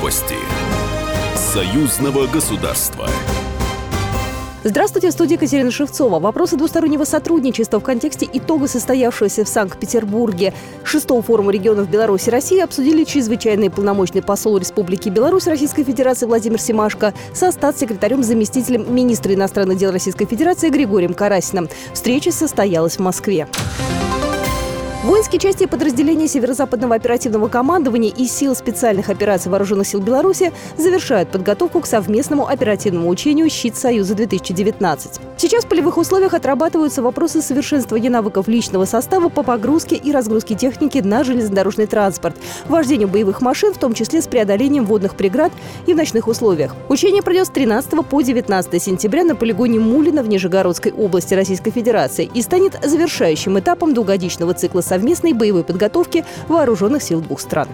Новости союзного государства. Здравствуйте, в студии Екатерина Шевцова. Вопросы двустороннего сотрудничества в контексте итога состоявшегося в Санкт-Петербурге 6-го форума регионов Беларуси и России обсудили чрезвычайный полномочный посол Республики Беларусь Российской Федерации Владимир Семашко со статс-секретарем-заместителем министра иностранных дел Российской Федерации Григорием Карасиным. Встреча состоялась в Москве. Воинские части и подразделения Северо-Западного оперативного командования и сил специальных операций Вооруженных сил Беларуси завершают подготовку к совместному оперативному учению «Щит Союза-2019». Сейчас в полевых условиях отрабатываются вопросы совершенствования навыков личного состава по погрузке и разгрузке техники на железнодорожный транспорт, вождению боевых машин, в том числе с преодолением водных преград и в ночных условиях. Учение пройдет с 13 по 19 сентября на полигоне Мулино в Нижегородской области Российской Федерации и станет завершающим этапом двухгодичного цикла совместной боевой подготовки вооруженных сил двух стран.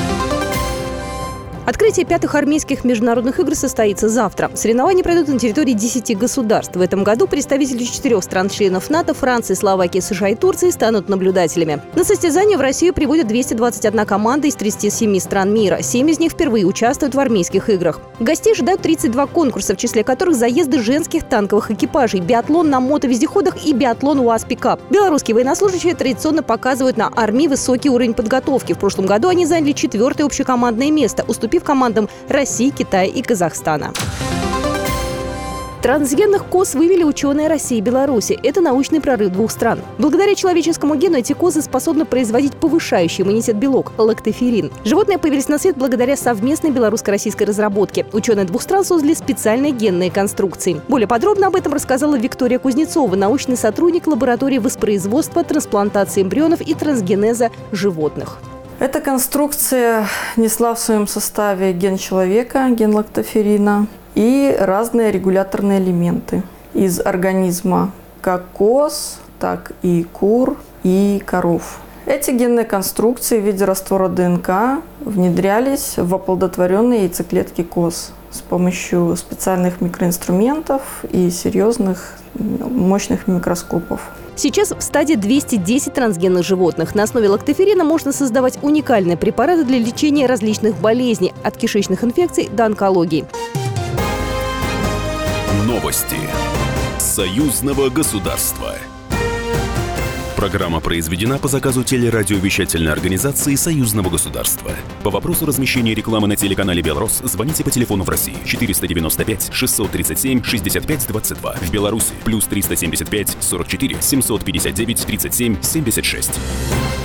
Открытие 5-х армейских международных игр состоится завтра. Соревнования пройдут на территории 10 государств. В этом году представители 4 стран-членов НАТО – Франции, Словакии, США и Турции – станут наблюдателями. На состязание в Россию прибудет 221 команда из 37 стран мира. 7 из них впервые участвуют в армейских играх. Гостей ожидают 32 конкурса, в числе которых заезды женских танковых экипажей, биатлон на мотовездеходах и биатлон УАЗ-пикап. Белорусские военнослужащие традиционно показывают на армии высокий уровень подготовки. В прошлом году они заняли 4-е общекомандное место, уступив командам России, Китая и Казахстана. Трансгенных коз вывели ученые России и Беларуси. Это научный прорыв двух стран. Благодаря человеческому гену эти козы способны производить повышающий иммунитет белок – лактоферин. Животные появились на свет благодаря совместной белорусско-российской разработке. Ученые двух стран создали специальные генные конструкции. Более подробно об этом рассказала Виктория Кузнецова, научный сотрудник лаборатории воспроизводства, трансплантации эмбрионов и трансгенеза животных. Эта конструкция несла в своем составе ген человека, ген лактоферина и разные регуляторные элементы из организма как коз, так и кур и коров. Эти генные конструкции в виде раствора ДНК внедрялись в оплодотворенные яйцеклетки коз с помощью специальных микроинструментов и серьезных мощных микроскопов. Сейчас в стадии 210 трансгенных животных. На основе лактоферина можно создавать уникальные препараты для лечения различных болезней, от кишечных инфекций до онкологии. Новости союзного государства. Программа произведена по заказу телерадиовещательной организации Союзного государства. По вопросу размещения рекламы на телеканале «Белрос» звоните по телефону в России 495 637 65 22. В Беларуси +375 44 759 37 76.